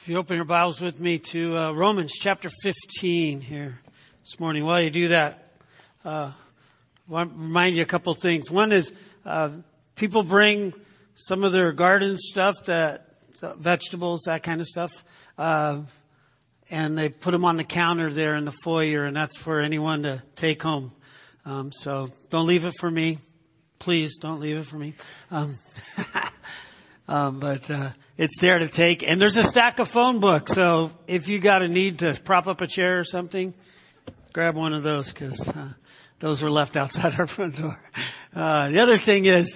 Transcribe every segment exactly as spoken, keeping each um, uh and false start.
you open your Bibles with me to uh, Romans chapter fifteen here this morning. While you do that, uh, I want to remind you a couple things. One is uh, people bring some of their garden stuff, that uh, vegetables, that kind of stuff, uh, and they put them on the counter there in the foyer, and that's for anyone to take home. Um, so don't leave it for me. Please don't leave it for me. Um, um, but uh, it's there to take. And there's a stack of phone books. So if you got a need to prop up a chair or something, grab one of those, because uh, those were left outside our front door. Uh, the other thing is,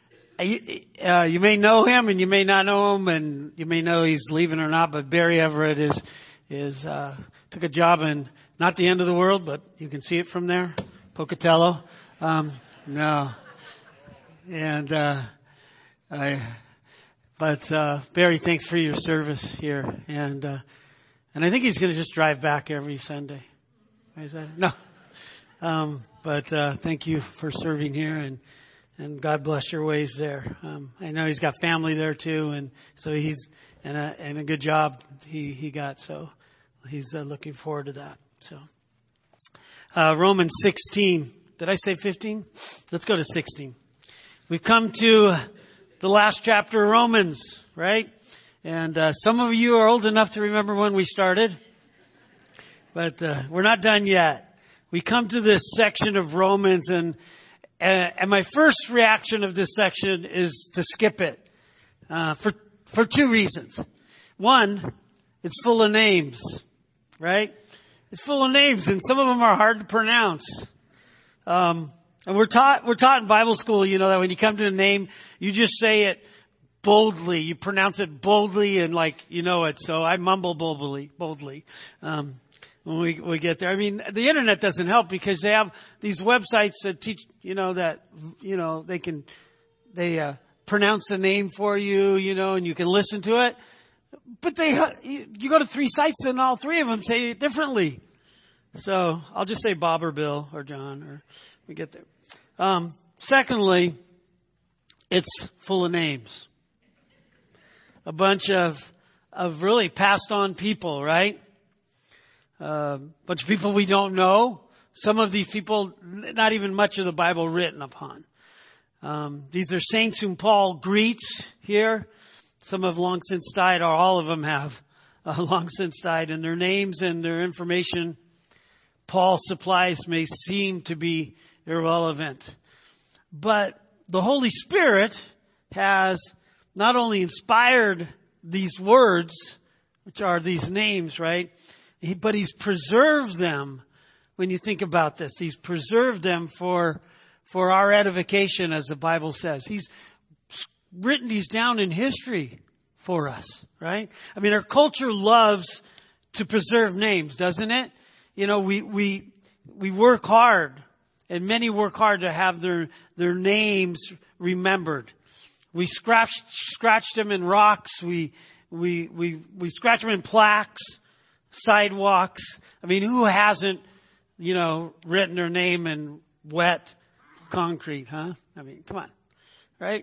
uh, you may know him and you may not know him, and you may know he's leaving or not, but Barry Everett is, is uh, took a job in not the end of the world, but you can see it from there, Pocatello. Um, no. And, uh, I, but, uh, Barry, thanks for your service here. And, uh, and I think he's going to just drive back every Sunday. Is that, no. Um, but, uh, thank you for serving here, and, and God bless your ways there. Um, I know he's got family there too. And so he's, and a, and a good job he, he got. So he's uh, looking forward to that. So, uh, Romans sixteen. Did I say fifteen? Let's go to sixteen. We've come to the last chapter of Romans, right? And uh, some of you are old enough to remember when we started. But uh, we're not done yet. We come to this section of Romans, and uh, and my first reaction of this section is to skip it uh, for for two reasons. One, it's full of names, right? It's full of names, and some of them are hard to pronounce. Um And we're taught, we're taught in Bible school, you know, that when you come to a name, you just say it boldly. You pronounce it boldly and like, you know it. So I mumble boldly, boldly, um, when we, we get there. I mean, the internet doesn't help, because they have these websites that teach, you know, that, you know, they can, they, uh, pronounce the name for you, you know, and you can listen to it. But they, you go to three sites and all three of them say it differently. So I'll just say Bob or Bill or John, or we get there. Um, secondly, it's full of names. A bunch of, of really passed on people, right? A uh, bunch of people we don't know. Some of these people, not even much of the Bible written upon. Um, these are saints whom Paul greets here. Some have long since died, or all of them have uh, long since died, and their names and their information Paul supplies may seem to be irrelevant. But the Holy Spirit has not only inspired these words, which are these names, right? He, but he's preserved them. When you think about this, he's preserved them for, for our edification, as the Bible says. He's written these down in history for us, right? I mean, our culture loves to preserve names, doesn't it? You know, we, we, we work hard, and many work hard to have their, their names remembered. We scratch, scratch them in rocks. We, we, we, we scratch them in plaques, sidewalks. I mean, who hasn't, you know, written their name in wet concrete, huh? I mean, come on, right?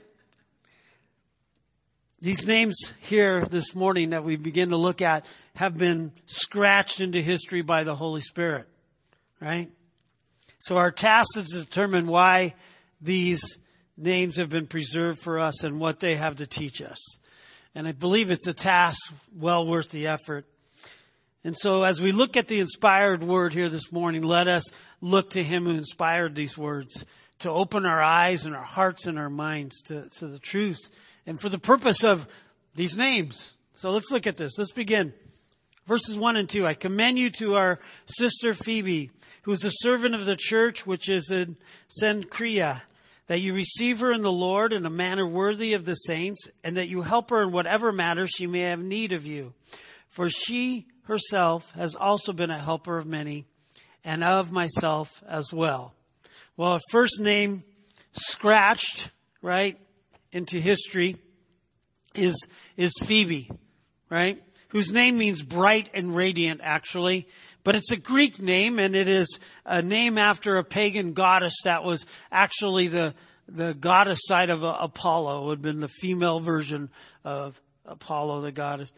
These names here this morning that we begin to look at have been scratched into history by the Holy Spirit, right? So our task is to determine why these names have been preserved for us and what they have to teach us. And I believe it's a task well worth the effort. And so as we look at the inspired word here this morning, let us look to him who inspired these words to open our eyes and our hearts and our minds to, to the truth, and for the purpose of these names. So let's look at this. Let's begin. Verses one and two. I commend you to our sister Phoebe, who is a servant of the church which is in Cenchrea, that you receive her in the Lord in a manner worthy of the saints, and that you help her in whatever matter she may have need of you. For she herself has also been a helper of many, and of myself as well. Well, a first name scratched, right, into history is, is Phoebe, right? Whose name means bright and radiant, actually. But it's a Greek name, and it is a name after a pagan goddess that was actually the, the goddess side of Apollo. It would have been the female version of Apollo, the goddess.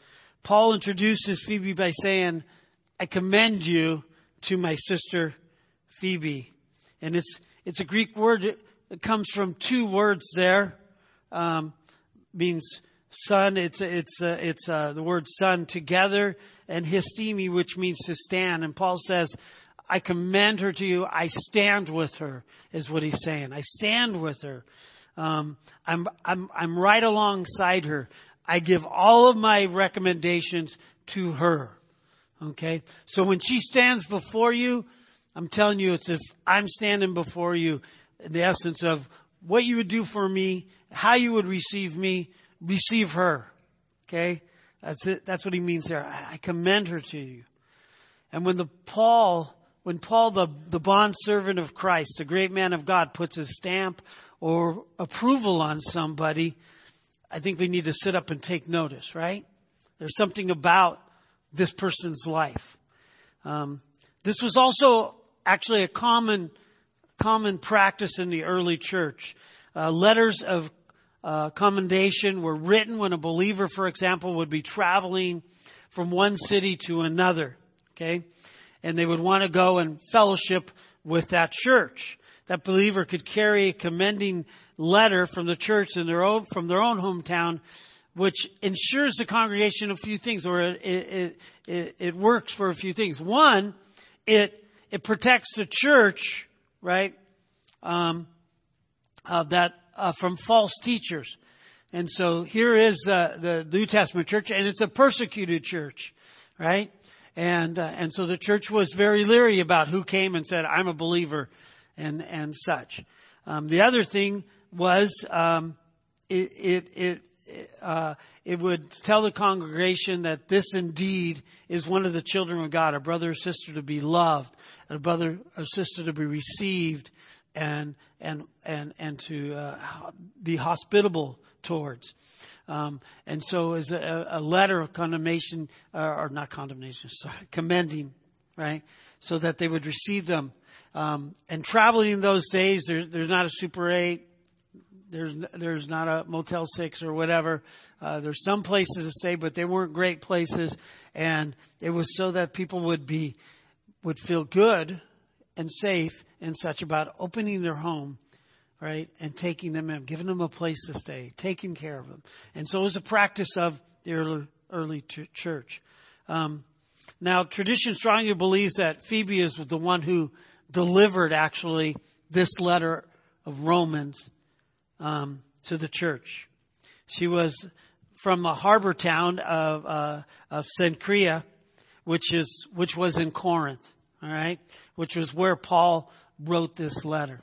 Paul introduces Phoebe by saying, I commend you to my sister Phoebe. And it's, it's a Greek word that comes from two words there. Um, means son. It's, it's, uh, it's, uh, the word son together, and histemi, which means to stand. And Paul says, I commend her to you. I stand with her, is what he's saying. I stand with her. Um, I'm, I'm, I'm right alongside her. I give all of my recommendations to her. Okay. So when she stands before you, I'm telling you, it's if I'm standing before you, in the essence of what you would do for me, how you would receive me, receive her. Okay. That's it. That's what he means there. I, I commend her to you. And when the Paul, when Paul, the, the bond servant of Christ, the great man of God, puts his stamp or approval on somebody, I think we need to sit up and take notice, right? There's something about this person's life. Um, this was also actually a common, common practice in the early church. Uh, letters of uh, commendation were written when a believer, for example, would be traveling from one city to another. Okay, and they would want to go and fellowship with that church. That believer could carry a commending letter from the church in their own, from their own hometown, which ensures the congregation a few things, or it, it, it, it works for a few things. One, it, it protects the church, right, um, uh, that, uh, from false teachers. And so here is, uh, the New Testament church, and it's a persecuted church, right? And, uh, and so the church was very leery about who came and said, I'm a believer, and, and such. Um, the other thing was, um, it, it, it, uh, it would tell the congregation that this indeed is one of the children of God, a brother or sister to be loved, a brother or sister to be received, and, and, and, and to, uh, be hospitable towards. Um, and so as a, a letter of condemnation, uh, or not condemnation, sorry, commending, right? So that they would receive them. Um, and traveling in those days, there's, there's not a Super eight. There's, there's not a Motel six or whatever. Uh, there's some places to stay, but they weren't great places. And it was so that people would be, would feel good and safe and such about opening their home, right? And taking them in, giving them a place to stay, taking care of them. And so it was a practice of the early, early ch- church. Um, now tradition strongly believes that Phoebe is the one who delivered actually this letter of Romans, um, to the church. She was from a harbor town of, uh, of Cenchrea, which is, which was in Corinth. All right. Which was where Paul wrote this letter.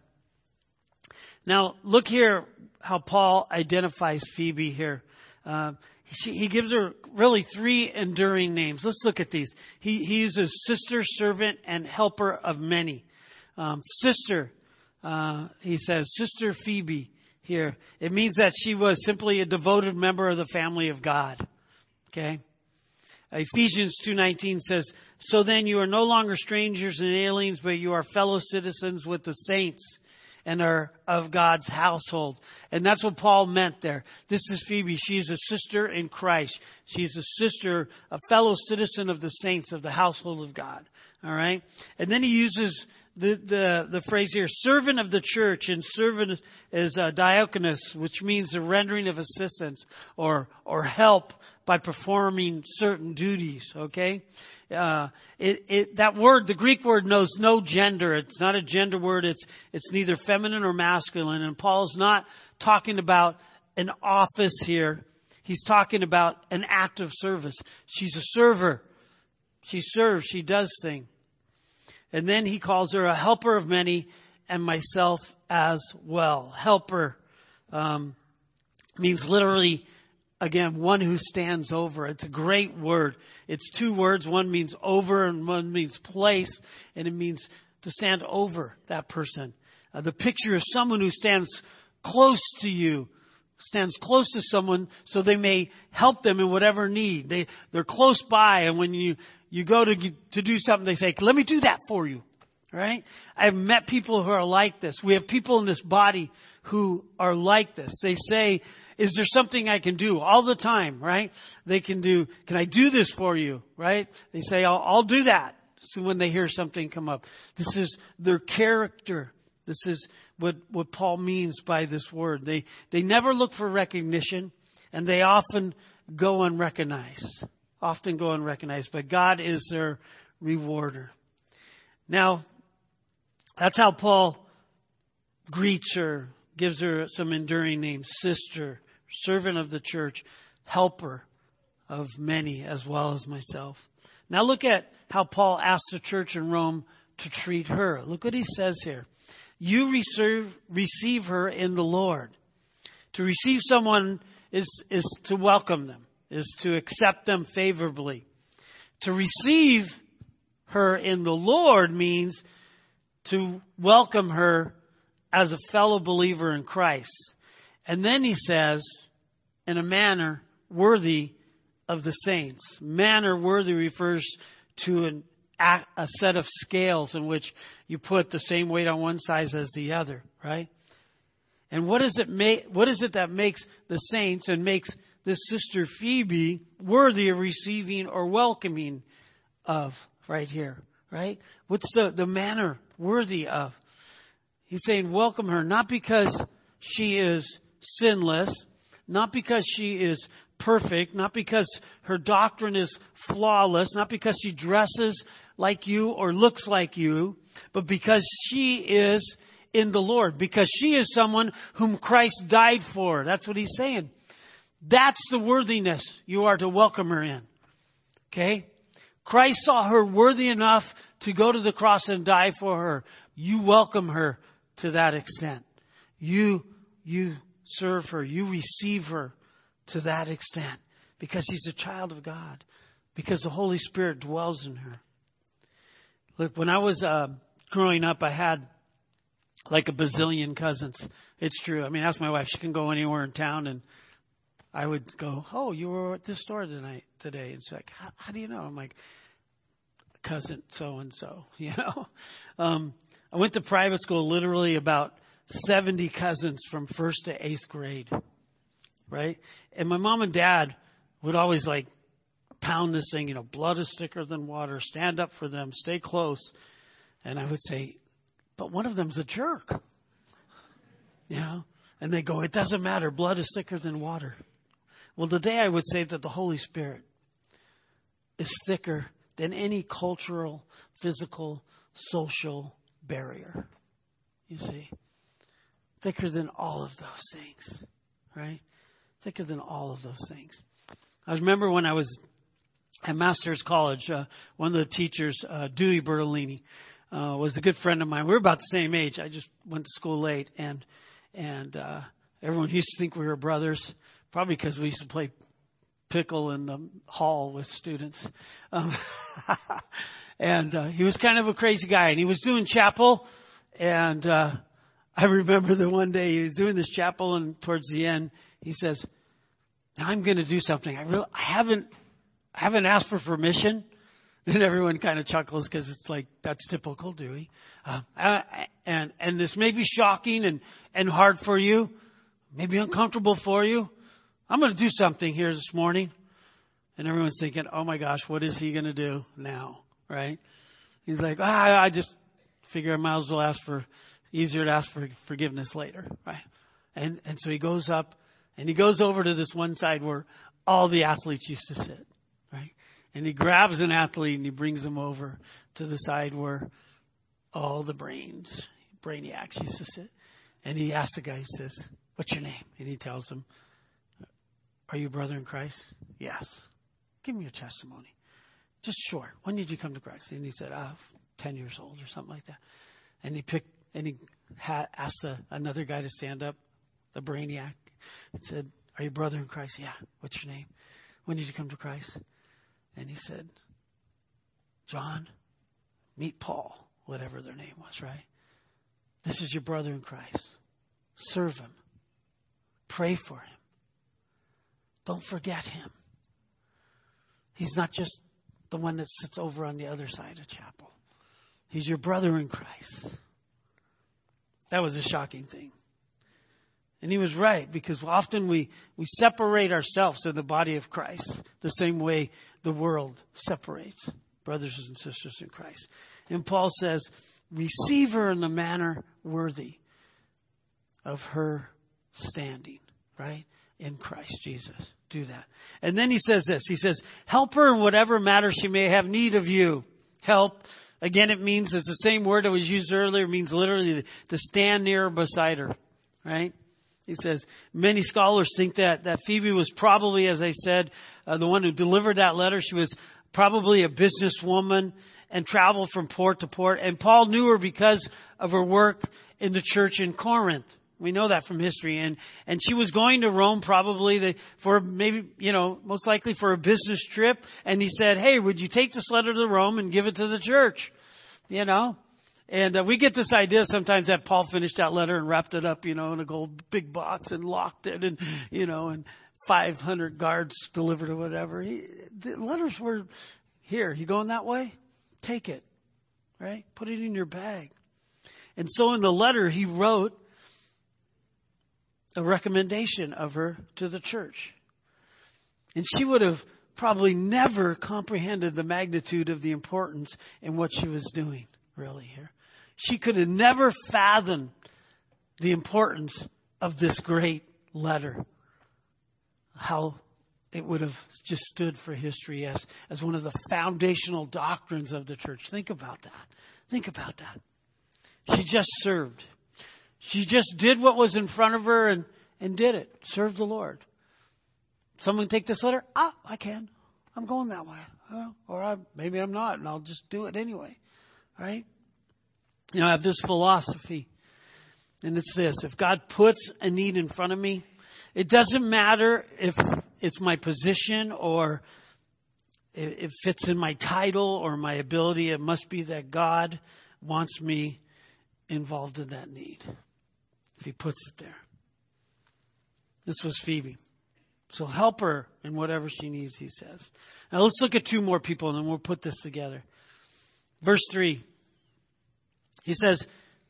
Now, look here how Paul identifies Phoebe here. Uh, he, he gives her really three enduring names. Let's look at these. He, he uses sister, servant, and helper of many. Um, sister, uh, he says, Sister Phoebe here. It means that she was simply a devoted member of the family of God. Okay? Ephesians two nineteen says, so then you are no longer strangers and aliens, but you are fellow citizens with the saints and are of God's household. And that's what Paul meant there. This is Phoebe. She's a sister in Christ. She's a sister, a fellow citizen of the saints of the household of God. All right. And then he uses the, the, the phrase here, servant of the church, and servant is uh, diakonos, which means the rendering of assistance or, or help by performing certain duties. Okay. Uh, it, it, that word, the Greek word knows no gender. It's not a gender word. It's, it's neither feminine or masculine. And Paul's not talking about an office here. He's talking about an act of service. She's a server. She serves. She does things. And then he calls her a helper of many, and myself as well. Helper, um, means literally, again, one who stands over. It's a great word. It's two words. One means over and one means place. And it means to stand over that person. Uh, the picture is someone who stands close to you, stands close to someone so they may help them in whatever need. They, they're close by, and when you, you go to, to do something, they say, let me do that for you. right? I've met people who are like this. We have people in this body who are like this. They say, is there something I can do? All the time, right? They can do, can I do this for you, right? They say, I'll, I'll do that. So when they hear something come up, this is their character. This is what, what Paul means by this word. They, they never look for recognition, and they often go unrecognized. Often go unrecognized, but God is their rewarder. Now, that's how Paul greets her, gives her some enduring names: sister, servant of the church, helper of many, as well as myself. Now look at how Paul asked the church in Rome to treat her. Look what he says here. You receive, receive her in the Lord. To receive someone is, is to welcome them, is to accept them favorably. To receive her in the Lord means to welcome her as a fellow believer in Christ. And then he says, in a manner worthy of the saints. Manner worthy refers to an, a set of scales in which you put the same weight on one side as the other, right? And what is it make, what is it that makes the saints and makes this sister Phoebe worthy of receiving or welcoming of right here, right? What's the, the manner worthy of? He's saying welcome her, not because she is sinless, not because she is perfect, not because her doctrine is flawless, not because she dresses like you or looks like you, but because she is in the Lord, because she is someone whom Christ died for. That's what he's saying. That's the worthiness you are to welcome her in. Okay? Christ saw her worthy enough to go to the cross and die for her. You welcome her to that extent. You, you serve her. You receive her to that extent because she's a child of God, because the Holy Spirit dwells in her. Look, when I was uh, growing up, I had like a bazillion cousins. It's true. I mean, ask my wife. She can go anywhere in town, and I would go, oh, you were at this store tonight, today. And she's like, how, how do you know? I'm like, cousin so-and-so, you know. Um, I went to private school, literally about seventy cousins from first to eighth grade, right? And my mom and dad would always like pound this thing, you know, blood is thicker than water, stand up for them, stay close. And I would say, but one of them's a jerk, you know. And they go, it doesn't matter, blood is thicker than water. Well, today I would say that the Holy Spirit is thicker than any cultural, physical, social barrier. You see? Thicker than all of those things, right? Thicker than all of those things. I remember when I was at Masters College, uh, one of the teachers, uh, Dewey Bertolini, uh, was a good friend of mine. We were about the same age. I just went to school late, and and uh, everyone used to think we were brothers, probably because we used to play pickle in the hall with students. Um, and uh, he was kind of a crazy guy, and he was doing chapel, and uh, I remember the one day he was doing this chapel, and towards the end, he says, now I'm going to do something. I really, I haven't, I haven't asked for permission. And everyone kind of chuckles because it's like, that's typical Dewey. Uh, and, and this may be shocking and, and hard for you, maybe uncomfortable for you. I'm going to do something here this morning. And everyone's thinking, oh my gosh, what is he going to do now? Right? He's like, ah, I just figure I might as well ask for, easier to ask for forgiveness later. Right? And, and so he goes up and he goes over to this one side where all the athletes used to sit. Right? And he grabs an athlete and he brings him over to the side where all the brains, brainiacs used to sit. And he asks the guy, he says, what's your name? And he tells him, are you a brother in Christ? Yes. Give me your testimony. Just short. When did you come to Christ? And he said, ah, ten years old or something like that. And he picked, and he had, asked a, another guy to stand up, the brainiac, and said, are you a brother in Christ? Yeah. What's your name? When did you come to Christ? And he said, John, meet Paul, whatever their name was, right? This is your brother in Christ. Serve him. Pray for him. Don't forget him. He's not just the one that sits over on the other side of chapel. He's your brother in Christ. That was a shocking thing. And he was right, because often we, we separate ourselves in the body of Christ the same way the world separates brothers and sisters in Christ. And Paul says, receive her in the manner worthy of her standing, right? In Christ Jesus. Do that. And then he says this. He says, help her in whatever matter she may have need of you. Help. Again, it means, it's the same word that was used earlier. It means literally to stand near or beside her, right? He says, many scholars think that, that Phoebe was probably, as I said, uh, the one who delivered that letter. She was probably a businesswoman and traveled from port to port. And Paul knew her because of her work in the church in Corinth. We know that from history. And, and she was going to Rome probably the, for maybe, you know, most likely for a business trip. And he said, hey, would you take this letter to Rome and give it to the church? You know? And uh, we get this idea sometimes that Paul finished that letter and wrapped it up, you know, in a gold big box and locked it, and, you know, and five hundred guards delivered or whatever. He, the letters were, here, you going that way? Take it, right? Put it in your bag. And so in the letter, he wrote a recommendation of her to the church. And she would have probably never comprehended the magnitude of the importance in what she was doing, really, here. She could have never fathomed the importance of this great letter. How it would have just stood for history as, as one of the foundational doctrines of the church. Think about that. Think about that. She just served. She just did what was in front of her and, and did it. Served the Lord. Someone take this letter? Ah, I can. I'm going that way. Well, or I, maybe I'm not, and I'll just do it anyway. Right? You know, I have this philosophy, and it's this. If God puts a need in front of me, it doesn't matter if it's my position or if it fits in my title or my ability. It must be that God wants me involved in that need, if he puts it there. This was Phoebe. So help her in whatever she needs, he says. Now let's look at two more people, and then we'll put this together. Verse three. He says,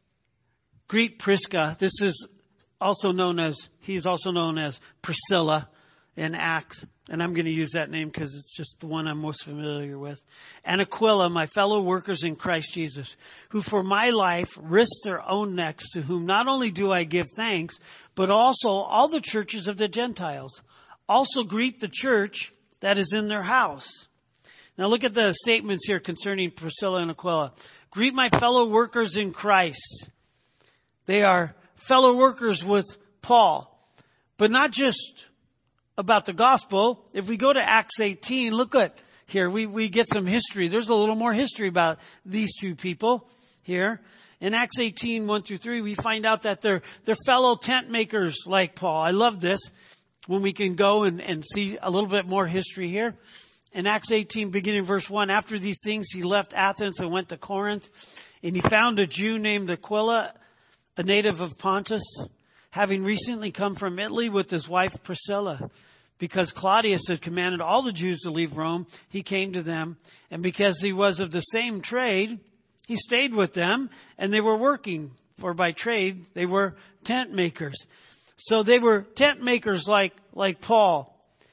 greet Prisca. This is also known as, he's also known as Priscilla in Acts. And I'm going to use that name because it's just the one I'm most familiar with. And Aquila, my fellow workers in Christ Jesus, who for my life risked their own necks, to whom not only do I give thanks, but also all the churches of the Gentiles. Also greet the church that is in their house. Now look at the statements here concerning Priscilla and Aquila. Greet my fellow workers in Christ. They are fellow workers with Paul, but not just about the gospel. If we go to Acts eighteen, look at here, we, we get some history. There's a little more history about these two people here. In Acts eighteen, one through three, we find out that they're, they're fellow tent makers like Paul. I love this when we can go and, and see a little bit more history here. In Acts eighteen, beginning verse one, after these things, he left Athens and went to Corinth. And he found a Jew named Aquila, a native of Pontus, having recently come from Italy with his wife Priscilla. Because Claudius had commanded all the Jews to leave Rome, he came to them. And because he was of the same trade, he stayed with them, and they were working. For by trade, they were tent makers. So they were tent makers like, like Paul.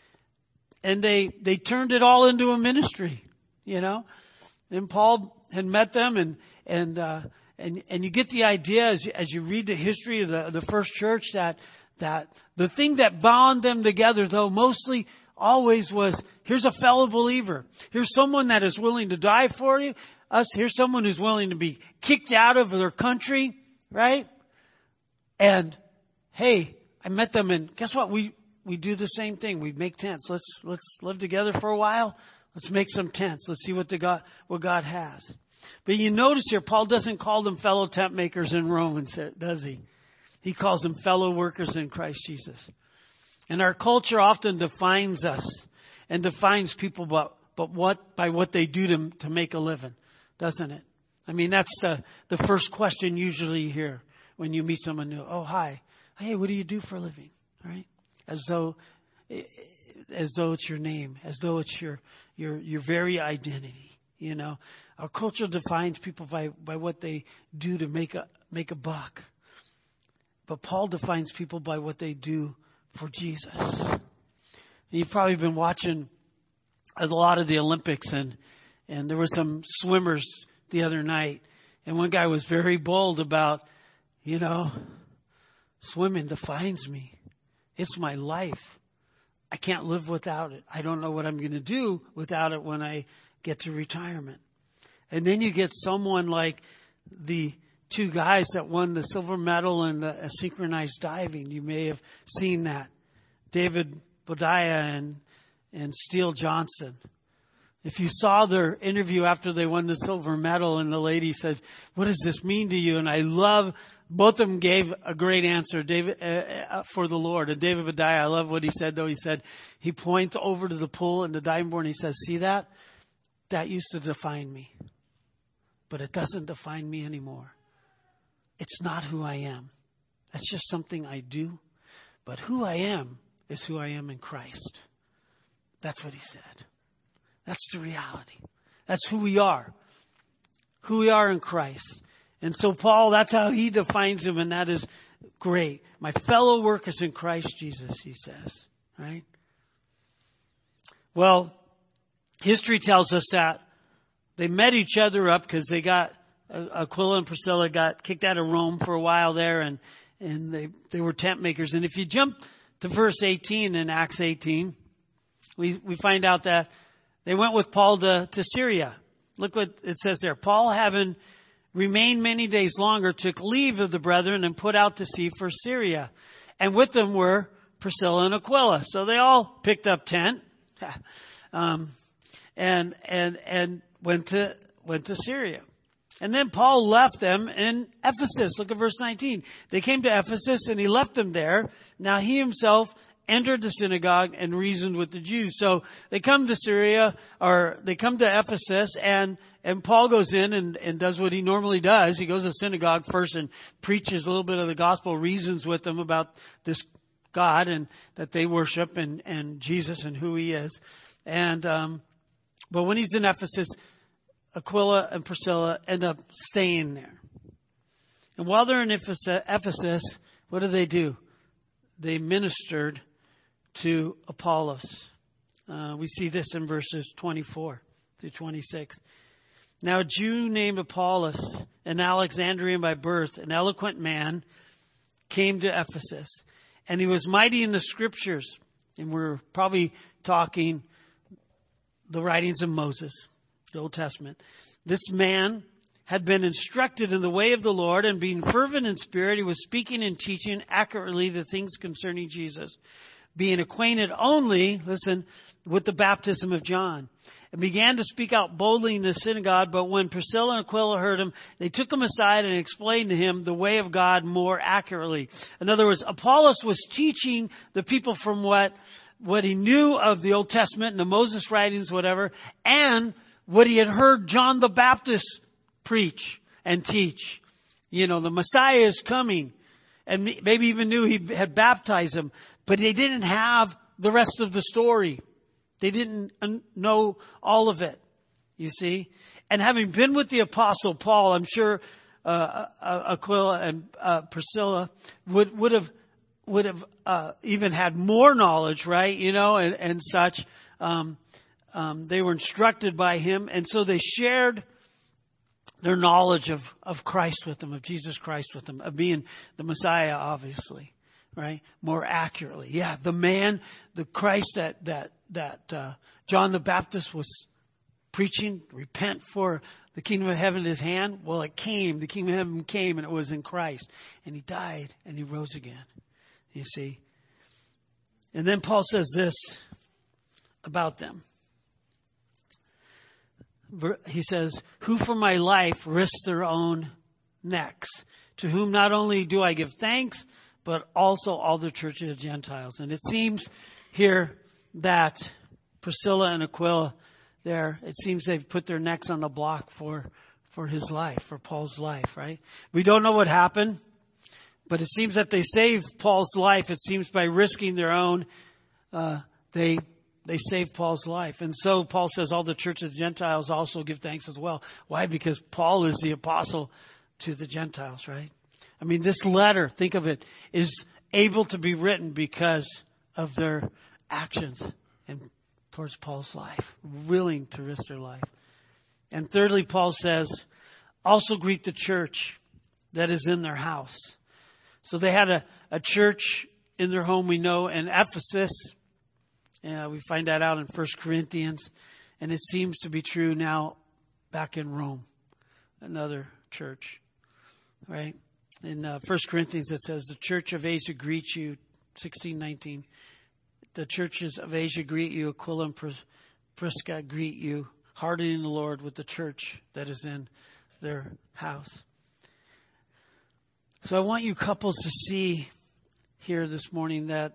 And they, they turned it all into a ministry, you know. And Paul had met them, and, and, uh, and, and you get the idea as you, as you read the history of the, the first church that, that the thing that bound them together, though mostly always was, here's a fellow believer. Here's someone that is willing to die for you, us. Here's someone who's willing to be kicked out of their country, right? And hey, I met them, and guess what? We, We do the same thing. We make tents. Let's, let's live together for a while. Let's make some tents. Let's see what the God, what God has. But you notice here, Paul doesn't call them fellow tent makers in Romans, does he? He calls them fellow workers in Christ Jesus. And our culture often defines us and defines people, but, but what, by what they do to, to make a living, doesn't it? I mean, that's the, the first question usually you hear when you meet someone new. Oh, hi. Hey, what do you do for a living? Right? As though, as though it's your name, as though it's your, your, your very identity, You know, our culture defines people by, by what they do to make a, make a buck. But Paul defines people by what they do for Jesus. And you've probably been watching a lot of the Olympics, and, and there were some swimmers the other night. And one guy was very bold about, you know, swimming defines me. It's my life. I can't live without it. I don't know what I'm going to do without it when I get to retirement. And then you get someone like the two guys that won the silver medal in the synchronized diving. You may have seen that. David Bodaya and, and Steele Johnson. If you saw their interview after they won the silver medal, and the lady said, "What does this mean to you?" And I love, both of them gave a great answer, David, uh, uh, for the Lord. And David Bodaya, I love what he said, though. He said, he points over to the pool and the diving board, and he says, "See that? That used to define me. But it doesn't define me anymore. It's not who I am. That's just something I do. But who I am is who I am in Christ." That's what he said. That's the reality. That's who we are. Who we are in Christ. And so Paul, that's how he defines him, and that is great. My fellow workers in Christ Jesus, he says. Right? Well, history tells us that they met each other up because they got, Aquila and Priscilla got kicked out of Rome for a while there, and, and they, they were tent makers. And if you jump to verse eighteen in Acts eighteen, we, we find out that they went with Paul to, to Syria. Look what it says there. Paul, having remained many days longer, took leave of the brethren and put out to sea for Syria. And with them were Priscilla and Aquila. So they all picked up tent, um, and, and, and went to, went to Syria. And then Paul left them in Ephesus. Look at verse nineteen. They came to Ephesus and he left them there. Now he himself entered the synagogue and reasoned with the Jews. So they come to Syria, or they come to Ephesus, and, and Paul goes in and, and does what he normally does. He goes to the synagogue first and preaches a little bit of the gospel, reasons with them about this God and that they worship, and, and Jesus and who he is. And, um, but when he's in Ephesus, Aquila and Priscilla end up staying there. And while they're in Ephesus, what do they do? They ministered to Apollos. Uh, we see this in verses twenty-four through twenty-six. Now a Jew named Apollos, an Alexandrian by birth, an eloquent man, came to Ephesus. And he was mighty in the scriptures. And we're probably talking the writings of Moses, the Old Testament. This man had been instructed in the way of the Lord, and being fervent in spirit, he was speaking and teaching accurately the things concerning Jesus, being acquainted only, listen, with the baptism of John, and began to speak out boldly in the synagogue. But when Priscilla and Aquila heard him, they took him aside and explained to him the way of God more accurately. In other words, Apollos was teaching the people from what, what he knew of the Old Testament and the Moses writings, whatever, and what he had heard John the Baptist preach and teach. You know, the Messiah is coming, and maybe even knew he had baptized him, but they didn't have the rest of the story. They didn't know all of it, you see. And having been with the Apostle Paul, I'm sure uh, uh, Aquila and uh, Priscilla would would have would have uh, even had more knowledge, right? You know, and, and such. Um, um, they were instructed by him, and so they shared their knowledge of, of Christ with them, of Jesus Christ with them, of being the Messiah, obviously, right? More accurately. Yeah, the man, the Christ that, that, that, uh, John the Baptist was preaching, repent for the kingdom of heaven is hand. Well, it came, the kingdom of heaven came, and it was in Christ. And he died and he rose again. You see? And then Paul says this about them. He says, who for my life risk their own necks, to whom not only do I give thanks, but also all the churches of Gentiles. And it seems here that Priscilla and Aquila there, it seems they've put their necks on the block for, for his life, for Paul's life, right? We don't know what happened, but it seems that they saved Paul's life. It seems by risking their own, uh, they they saved Paul's life. And so Paul says all the church of Gentiles also give thanks as well. Why? Because Paul is the apostle to the Gentiles, right? I mean, this letter, think of it, is able to be written because of their actions and towards Paul's life, willing to risk their life. And thirdly, Paul says, also greet the church that is in their house. So they had a, a church in their home, we know, in Ephesus. Uh, we find that out in First Corinthians. And it seems to be true now back in Rome, another church, right? In uh, First Corinthians, it says, the church of Asia greets you, sixteen nineteen. The churches of Asia greet you, Aquila and Pris- Prisca greet you, hearty in the Lord with the church that is in their house. So I want you couples to see here this morning that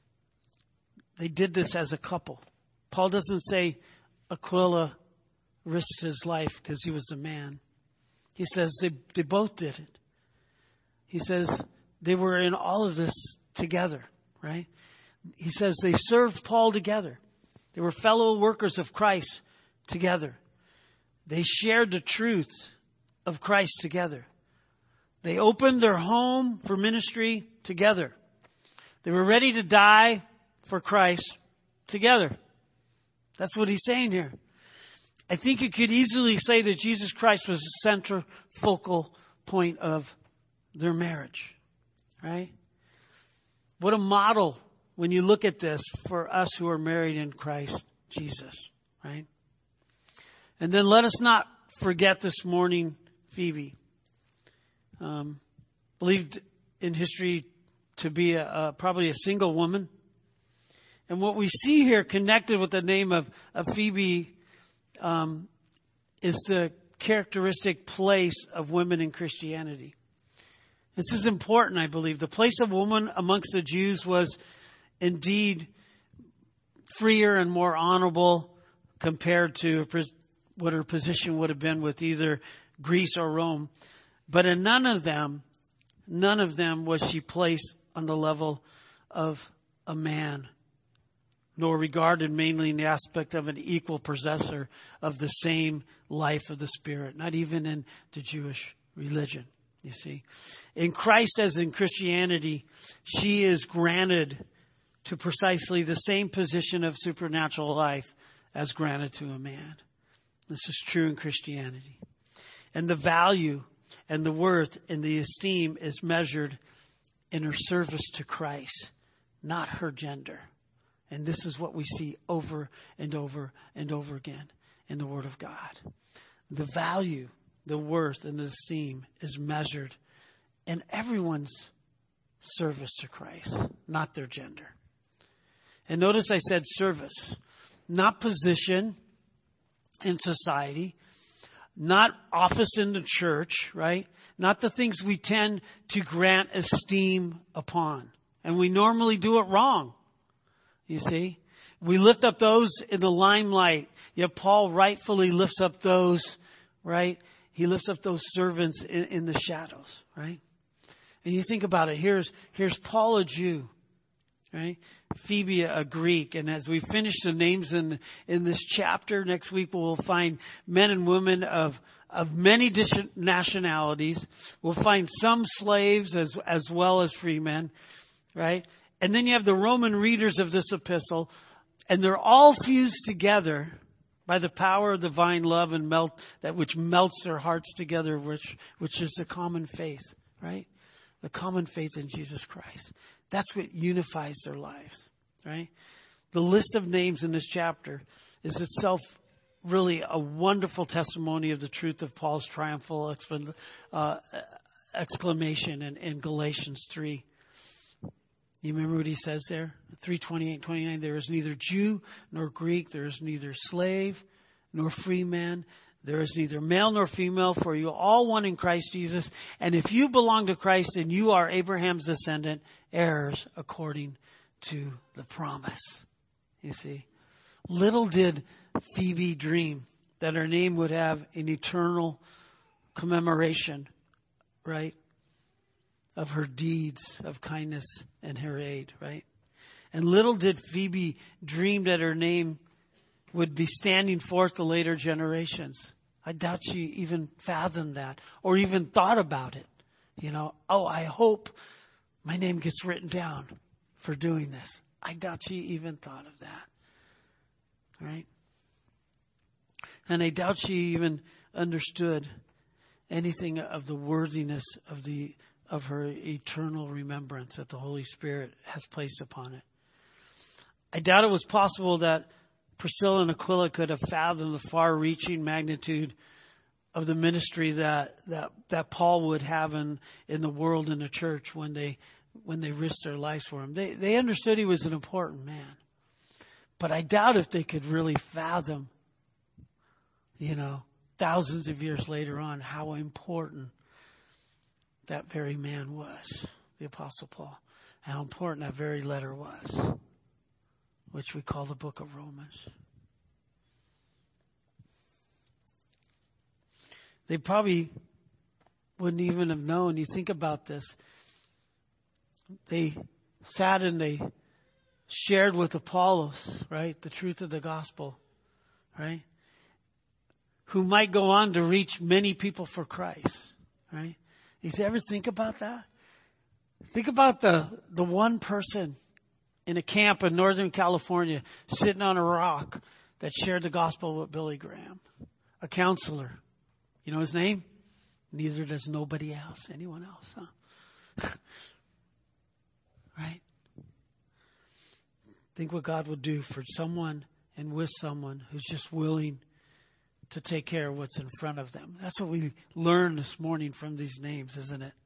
they did this as a couple. Paul doesn't say Aquila risked his life because he was a man. He says they, they both did it. He says they were in all of this together, right? He says they served Paul together. They were fellow workers of Christ together. They shared the truth of Christ together. They opened their home for ministry together. They were ready to die for Christ together. That's what he's saying here. I think you could easily say that Jesus Christ was the central focal point of their marriage, right? What a model when you look at this for us who are married in Christ Jesus, right? And then let us not forget this morning Phoebe. Um, believed in history to be a, a, probably a single woman. And what we see here connected with the name of, of Phoebe um, is the characteristic place of women in Christianity. This is important, I believe. The place of woman amongst the Jews was indeed freer and more honorable compared to what her position would have been with either Greece or Rome. But in none of them, none of them was she placed on the level of a man, nor regarded mainly in the aspect of an equal possessor of the same life of the Spirit, not even in the Jewish religion, you see. In Christ as in Christianity, she is granted to precisely the same position of supernatural life as granted to a man. This is true in Christianity. And the value and the worth and the esteem is measured in her service to Christ, not her gender. And this is what we see over and over and over again in the Word of God. The value, the worth, and the esteem is measured in everyone's service to Christ, not their gender. And notice I said service, not position in society, not office in the church, right? Not the things we tend to grant esteem upon. And we normally do it wrong. You see, we lift up those in the limelight, yet Paul rightfully lifts up those, right? He lifts up those servants in, in the shadows, right? And you think about it. Here's, here's Paul, a Jew, right? Phoebe, a Greek. And as we finish the names in, in this chapter, next week we'll find men and women of, of many different nationalities. We'll find some slaves as, as well as free men, right? And then you have the Roman readers of this epistle, and they're all fused together by the power of divine love and melt that which melts their hearts together, which which is the common faith, right? The common faith in Jesus Christ. That's what unifies their lives, right? The list of names in this chapter is itself really a wonderful testimony of the truth of Paul's triumphal uh, exclamation in, in Galatians three. You remember what he says there? three twenty-eight, twenty-nine. There is neither Jew nor Greek. There is neither slave nor free man. There is neither male nor female, for you are all one in Christ Jesus. And if you belong to Christ, then you are Abraham's descendant, heirs according to the promise. You see, little did Phoebe dream that her name would have an eternal commemoration, right? Of her deeds of kindness and her aid, right? And little did Phoebe dream that her name would be standing forth to later generations. I doubt she even fathomed that or even thought about it. You know, oh, I hope my name gets written down for doing this. I doubt she even thought of that. Right? And I doubt she even understood anything of the worthiness of the of her eternal remembrance that the Holy Spirit has placed upon it. I doubt it was possible that Priscilla and Aquila could have fathomed the far-reaching magnitude of the ministry that that that Paul would have in in the world in the church when they when they risked their lives for him. They they understood he was an important man, but I doubt if they could really fathom, you know, thousands of years later on, how important that very man was, the Apostle Paul, how important that very letter was, which we call the book of Romans. They probably wouldn't even have known. You think about this. They sat and they shared with Apollos, right, the truth of the gospel, right, who might go on to reach many people for Christ, right? You ever think about that? Think about the, the one person in a camp in Northern California sitting on a rock that shared the gospel with Billy Graham, a counselor. You know his name? Neither does nobody else. Anyone else, huh? Right? Think what God will do for someone and with someone who's just willing to take care of what's in front of them. That's what we learned this morning from these names, isn't it?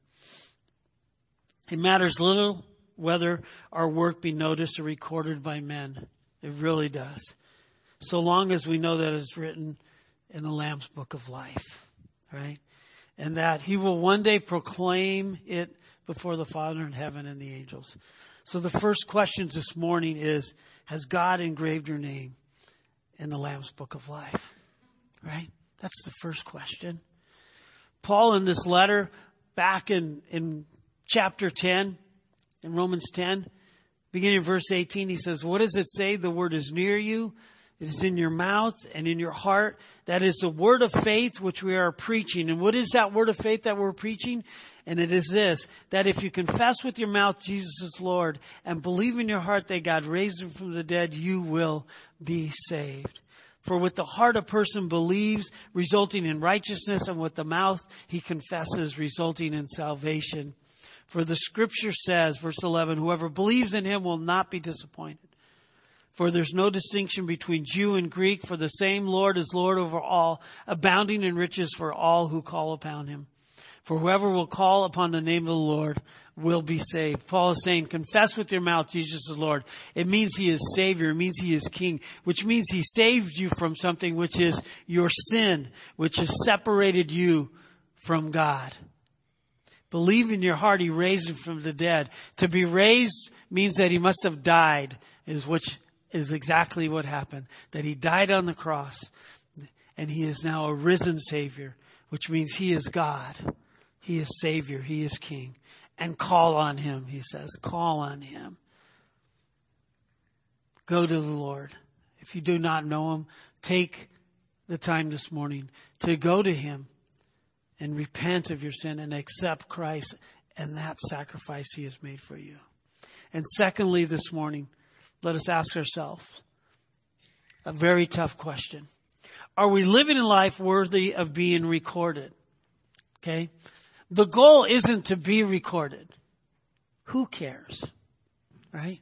It matters little whether our work be noticed or recorded by men. It really does. So long as we know that it's written in the Lamb's book of life, right? And that he will one day proclaim it before the Father in heaven and the angels. So the first question this morning is, has God engraved your name in the Lamb's book of life? Right? That's the first question. Paul in this letter back in, in chapter ten, in Romans ten, beginning in verse eighteen, he says, what does it say? The word is near you. It is in your mouth and in your heart. That is the word of faith which we are preaching. And what is that word of faith that we're preaching? And it is this, that if you confess with your mouth Jesus is Lord and believe in your heart that God raised him from the dead, you will be saved. For with the heart a person believes, resulting in righteousness, and with the mouth he confesses, resulting in salvation. For the scripture says, verse eleven, whoever believes in him will not be disappointed. For there's no distinction between Jew and Greek, for the same Lord is Lord over all, abounding in riches for all who call upon him. For whoever will call upon the name of the Lord will be saved. Paul is saying, confess with your mouth Jesus is Lord. It means he is Savior. It means he is King, which means he saved you from something which is your sin, which has separated you from God. Believe in your heart he raised him from the dead. To be raised means that he must have died, is which is exactly what happened. That he died on the cross, and he is now a risen Savior, which means he is God. He is Savior. He is King. And call on him, he says. Call on him. Go to the Lord. If you do not know him, take the time this morning to go to him and repent of your sin and accept Christ and that sacrifice he has made for you. And secondly, this morning, let us ask ourselves a very tough question. Are we living a life worthy of being recorded? Okay? The goal isn't to be recorded. Who cares? Right?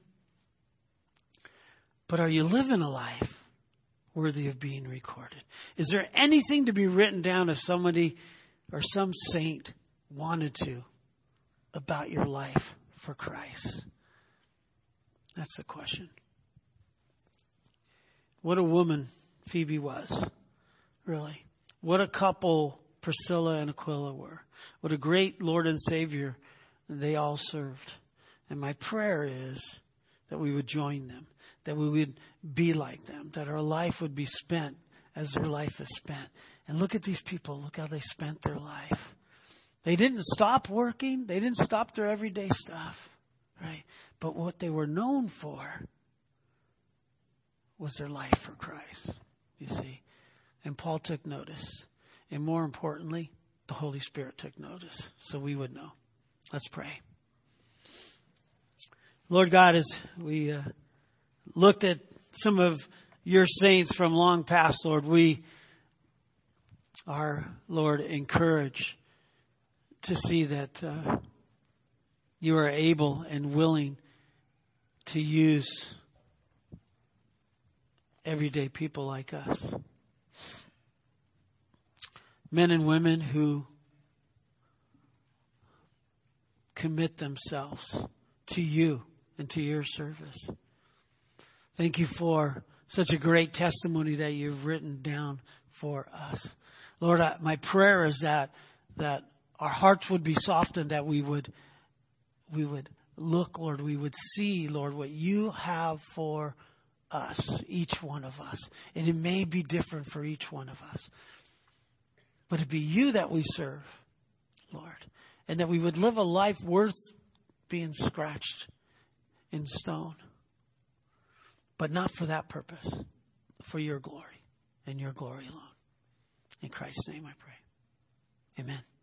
But are you living a life worthy of being recorded? Is there anything to be written down if somebody or some saint wanted to about your life for Christ? That's the question. What a woman Phoebe was, really. What a couple Priscilla and Aquila were. What a great Lord and Savior they all served. And my prayer is that we would join them, that we would be like them, that our life would be spent as their life is spent. And look at these people. Look how they spent their life. They didn't stop working. They didn't stop their everyday stuff, right? But what they were known for was their life for Christ, you see. And Paul took notice. And more importantly, the Holy Spirit took notice, so we would know. Let's pray. Lord God, as we uh, looked at some of your saints from long past, Lord, we are, Lord, encouraged to see that uh, you are able and willing to use everyday people like us. Men and women who commit themselves to you and to your service. Thank you for such a great testimony that you've written down for us. Lord, I, my prayer is that that our hearts would be softened, that we would we would look, Lord, we would see, Lord, what you have for us, each one of us. And it may be different for each one of us. But it be you that we serve, Lord. And that we would live a life worth being scratched in stone. But not for that purpose. For your glory. And your glory alone. In Christ's name I pray. Amen.